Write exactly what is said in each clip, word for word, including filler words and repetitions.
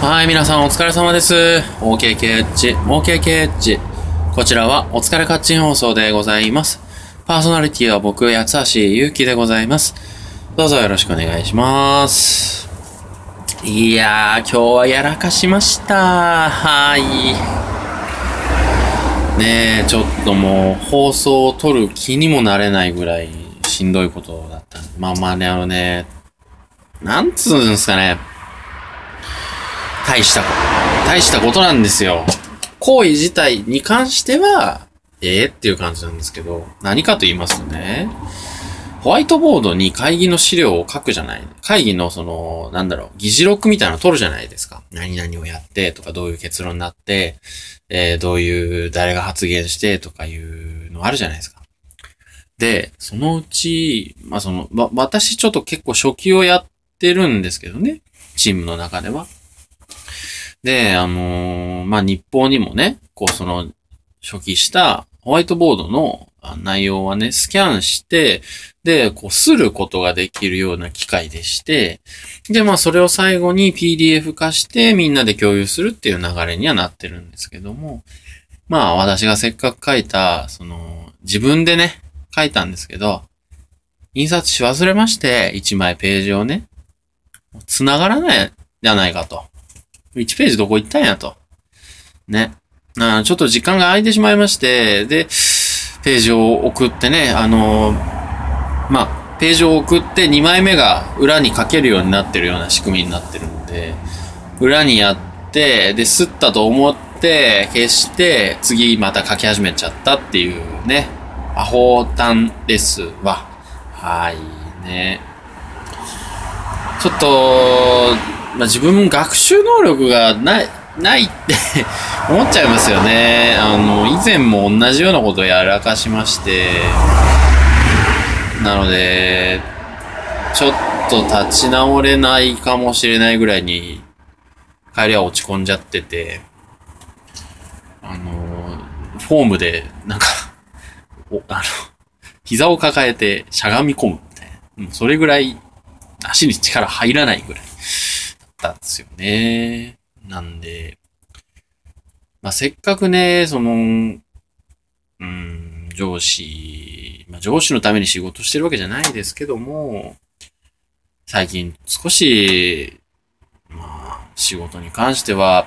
はい、皆さんお疲れ様です。オーケーケーエイチ、オーケーケーエイチ。こちらはお疲れカッチン放送でございます。パーソナリティは僕、八橋ゆうきでございます。どうぞよろしくお願いします。いやー、今日はやらかしました。はい。ねえ、ちょっともう放送を撮る気にもなれないぐらいしんどいことだった。まあまあね、あのね、なんつうんですかね。大したこと、大したことなんですよ。行為自体に関しては、ええー、っていう感じなんですけど、何かと言いますとね、ホワイトボードに会議の資料を書くじゃない。会議のその、なんだろう、議事録みたいなの取るじゃないですか。何々をやってとか、どういう結論になって、えー、どういう、誰が発言してとかいうのあるじゃないですか。で、そのうち、まあその、わ、私ちょっと結構初期をやってるんですけどね。チームの中では。で、あのー、まあ、日報にもね、こうその、初期したホワイトボードの内容はね、スキャンして、で、こう、することができるような機械でして、で、まあ、それを最後に ピーディーエフ 化してみんなで共有するっていう流れにはなってるんですけども、まあ、私がせっかく書いた、その、自分でね、書いたんですけど、印刷し忘れまして、いちまいページをね、繋がらないじゃないかと。いちページどこ行ったんやと。ね。あちょっと時間が空いてしまいまして、で、ページを送ってね、あのー、まあ、ページを送ってにまいめが裏に書けるようになってるような仕組みになってるんで、裏にやって、で、吸ったと思って消して、次また書き始めちゃったっていうね、アホタンですわ。はいね。ちょっと、まあ、自分学習能力がない、ないって思っちゃいますよね。あの、以前も同じようなことをやらかしまして、なので、ちょっと立ち直れないかもしれないぐらいに、帰りは落ち込んじゃってて、あの、フォームで、なんかお、あの、膝を抱えてしゃがみ込むみたいな。もうそれぐらい、足に力入らないぐらい。だったんですよね。なんで、まあ、せっかくね、その、うん、上司、まあ、上司のために仕事してるわけじゃないですけども、最近少し、まあ、仕事に関しては、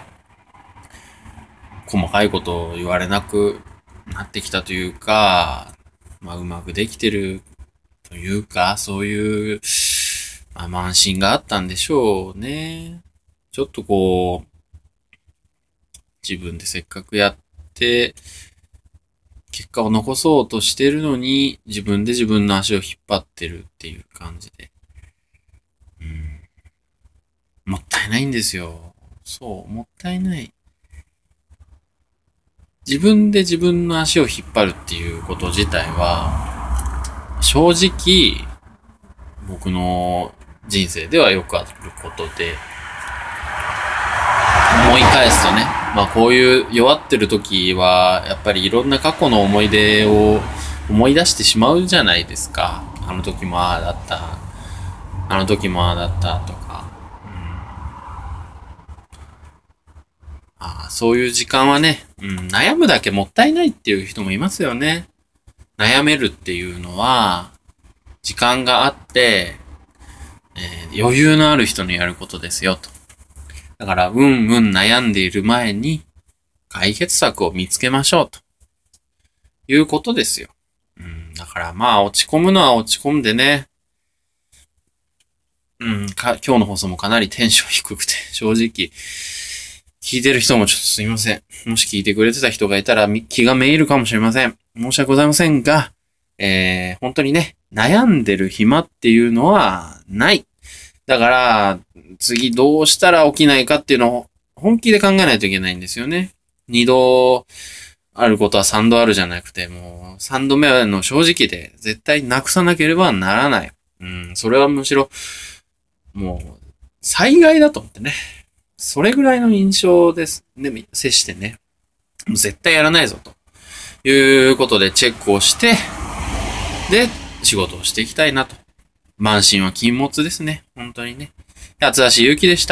細かいことを言われなくなってきたというか、まあ、うまくできてるというか、そういう、まあ、慢心があったんでしょうね。ちょっとこう、自分でせっかくやって、結果を残そうとしてるのに、自分で自分の足を引っ張ってるっていう感じで。うん、もったいないんですよ。そう、もったいない。自分で自分の足を引っ張るっていうこと自体は、正直、僕の人生ではよくあることで、思い返すとね、まあこういう弱ってる時は、やっぱりいろんな過去の思い出を思い出してしまうじゃないですか。あの時もああだった。あの時もああだったとか。うん、あそういう時間はね、うん、悩むだけもったいないっていう人もいますよね。悩めるっていうのは、時間があって、えー、余裕のある人のやることですよと。だから、うんうん悩んでいる前に解決策を見つけましょうということですよ。うん、だからまあ落ち込むのは落ち込んでね、うん、か今日の放送もかなりテンション低くて、正直、聞いてる人もちょっとすいません。もし聞いてくれてた人がいたら気がめいるかもしれません。申し訳ございませんが、えー、本当にね、悩んでる暇っていうのはない。だから、次どうしたら起きないかっていうのを本気で考えないといけないんですよね。二度あることは三度あるじゃなくて、もう三度目はの正直で絶対なくさなければならない。うん、それはむしろ、もう、災害だと思ってね。それぐらいの印象です。ね、接してね。もう絶対やらないぞと。いうことでチェックをして、で、仕事をしていきたいなと。慢心は禁物ですね。本当にね。八橋ゆうきでした。